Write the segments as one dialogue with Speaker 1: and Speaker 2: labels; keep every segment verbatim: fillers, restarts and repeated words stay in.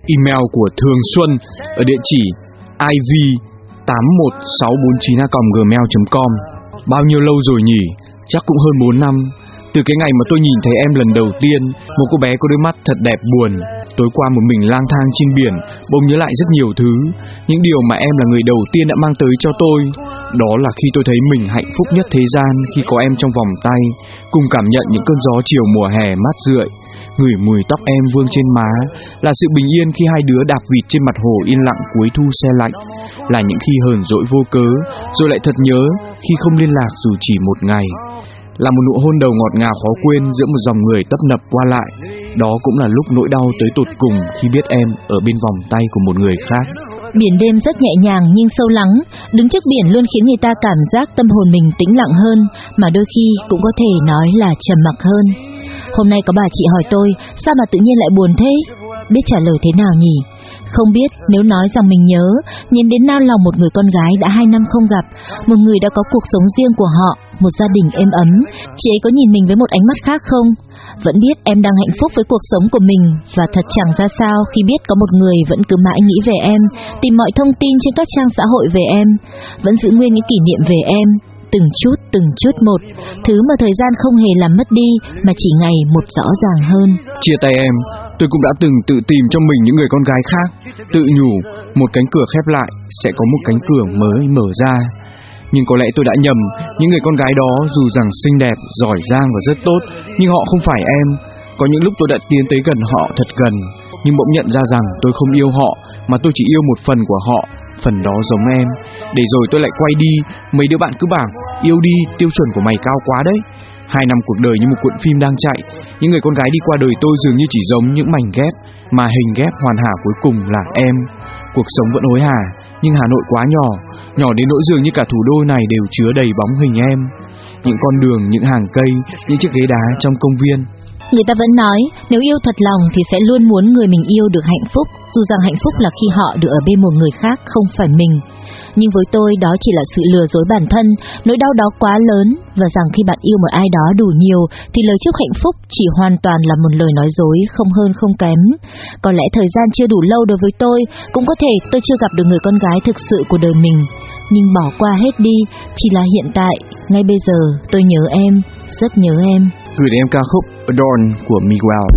Speaker 1: email của Thường Xuân ở địa chỉ i v tám một sáu bốn chín a còng gmail chấm com. Bao nhiêu lâu rồi nhỉ? Chắc cũng hơn bốn năm. Từ cái ngày mà tôi nhìn thấy em lần đầu tiên, một cô bé có đôi mắt thật đẹp buồn. Tối qua một mình lang thang trên biển, bỗng nhớ lại rất nhiều thứ. Những điều mà em là người đầu tiên đã mang tới cho tôi. Đó là khi tôi thấy mình hạnh phúc nhất thế gian khi có em trong vòng tay, cùng cảm nhận những cơn gió chiều mùa hè mát rượi, ngửi mùi tóc em vương trên má, là sự bình yên khi hai đứa đạp vịt trên mặt hồ yên lặng cuối thu se lạnh, là những khi hờn dỗi vô cớ, rồi lại thật nhớ khi không liên lạc dù chỉ một ngày, là một nụ hôn đầu ngọt ngào khó quên giữa một dòng người tấp nập qua lại. Đó cũng là lúc nỗi đau tới tột cùng khi biết em ở bên vòng tay của một người khác.
Speaker 2: Biển đêm rất nhẹ nhàng nhưng sâu lắng, đứng trước biển luôn khiến người ta cảm giác tâm hồn mình tĩnh lặng hơn, mà đôi khi cũng có thể nói là trầm mặc hơn. Hôm nay có bà chị hỏi tôi, sao mà tự nhiên lại buồn thế? Biết trả lời thế nào nhỉ? Không biết nếu nói rằng mình nhớ, nhìn đến nao lòng một người con gái đã hai năm không gặp, một người đã có cuộc sống riêng của họ, một gia đình êm ấm, chị ấy có nhìn mình với một ánh mắt khác không? Vẫn biết em đang hạnh phúc với cuộc sống của mình, và thật chẳng ra sao khi biết có một người vẫn cứ mãi nghĩ về em, tìm mọi thông tin trên các trang xã hội về em, vẫn giữ nguyên những kỷ niệm về em, từng chút từng chút một, thứ mà thời gian không hề làm mất đi, mà chỉ ngày một rõ ràng hơn.
Speaker 1: Chia tay em, tôi cũng đã từng tự tìm cho mình những người con gái khác, tự nhủ một cánh cửa khép lại sẽ có một cánh cửa mới mở ra. Nhưng có lẽ tôi đã nhầm, những người con gái đó dù rằng xinh đẹp, giỏi giang và rất tốt, nhưng họ không phải em. Có những lúc tôi đã tiến tới gần họ thật gần, nhưng bỗng nhận ra rằng tôi không yêu họ, mà tôi chỉ yêu một phần của họ, phần đó giống em. Để rồi tôi lại quay đi, mấy đứa bạn cứ bảo, yêu đi, tiêu chuẩn của mày cao quá đấy. Hai năm cuộc đời như một cuộn phim đang chạy, những người con gái đi qua đời tôi dường như chỉ giống những mảnh ghép, mà hình ghép hoàn hảo cuối cùng là em. Cuộc sống vẫn hối hả, nhưng Hà Nội quá nhỏ, nhỏ đến nỗi dường như cả thủ đô này đều chứa đầy bóng hình em. Những con đường, những hàng cây, những chiếc ghế đá trong công viên.
Speaker 2: Người ta vẫn nói, nếu yêu thật lòng thì sẽ luôn muốn người mình yêu được hạnh phúc, dù rằng hạnh phúc là khi họ được ở bên một người khác, không phải mình. Nhưng với tôi đó chỉ là sự lừa dối bản thân, nỗi đau đó quá lớn, và rằng khi bạn yêu một ai đó đủ nhiều thì lời chúc hạnh phúc chỉ hoàn toàn là một lời nói dối, không hơn không kém. Có lẽ thời gian chưa đủ lâu đối với tôi, cũng có thể tôi chưa gặp được người con gái thực sự của đời mình. Nhưng bỏ qua hết đi, chỉ là hiện tại, ngay bây giờ tôi nhớ em, rất nhớ em.
Speaker 1: Gửi đến em ca khúc Adorn của Miguel.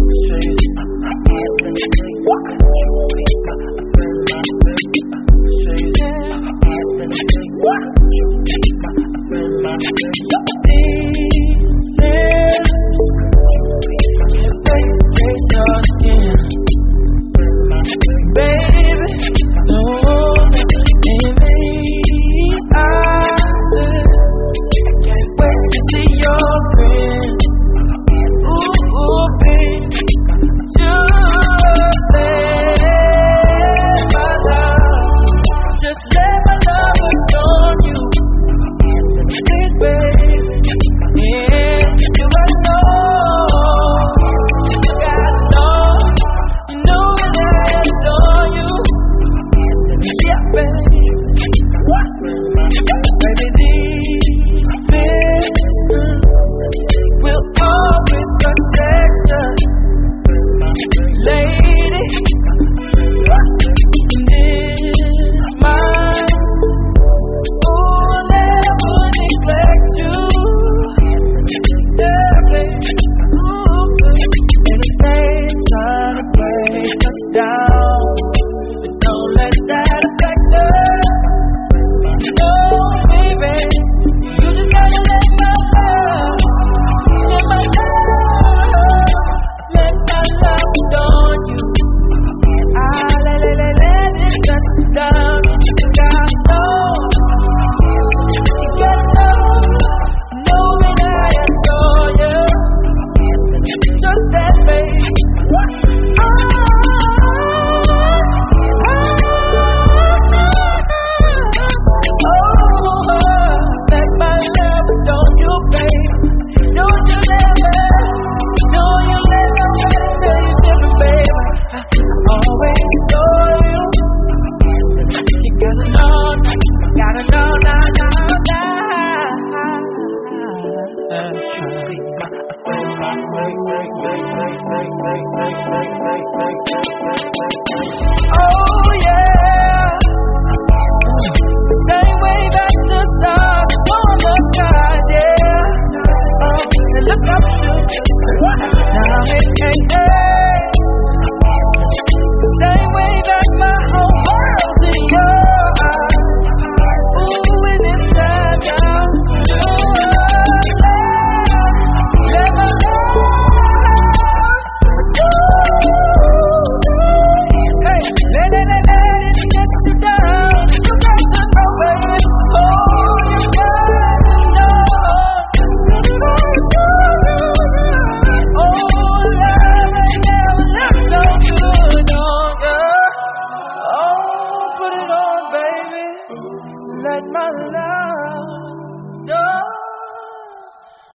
Speaker 3: let my love